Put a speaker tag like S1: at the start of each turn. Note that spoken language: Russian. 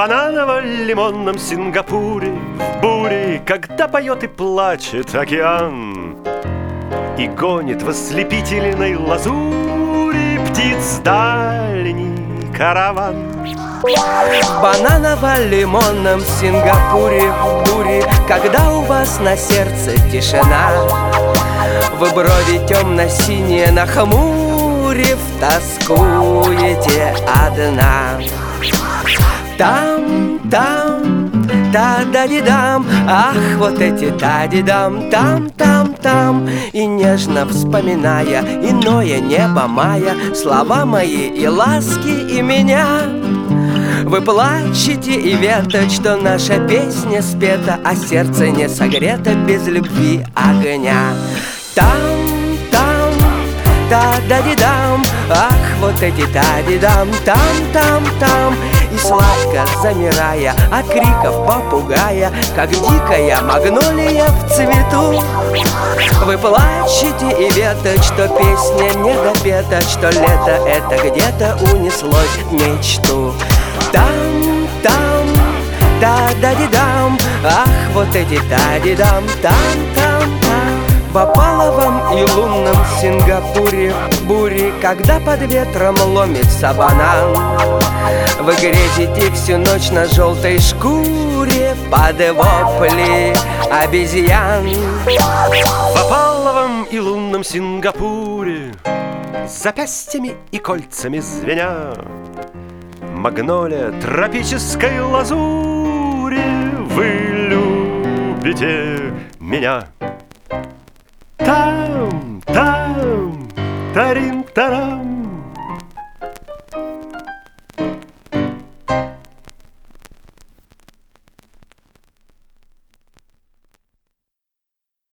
S1: бананово-лимонном Сингапуре, в буре, когда поет и плачет океан, и гонит в ослепительной лазури птиц дальний караван.
S2: В бананово-лимонном Сингапуре, в буре, когда у вас на сердце тишина, вы брови темно-синие нахмурив, тоскуете одна. Там, та-да-ди-дам, ах, вот эти та-ди-дам, там. И нежно вспоминая иное небо мая, слова мои и ласки и меня, вы плачете и веточь, что наша песня спета, а сердце не согрето без любви огня. Там, та-да-ди-дам, ах, вот эти та-ди-дам, там. И сладко замирая от криков попугая, как дикая магнолия в цвету, вы плачете и веточь, что песня не допета, что лето это где-то унеслось в мечту. Там, та-да-ди-дам, ах, вот эти та-ди-дам, там. В опаловом и лунном Сингапуре, бури, когда под ветром ломится банан, вы грезите всю ночь на желтой шкуре под вопли обезьян.
S1: В опаловом и лунном Сингапуре, с запястьями и кольцами звеня, магнолия тропической лазури, вы любите меня. Там, тарим-тарам,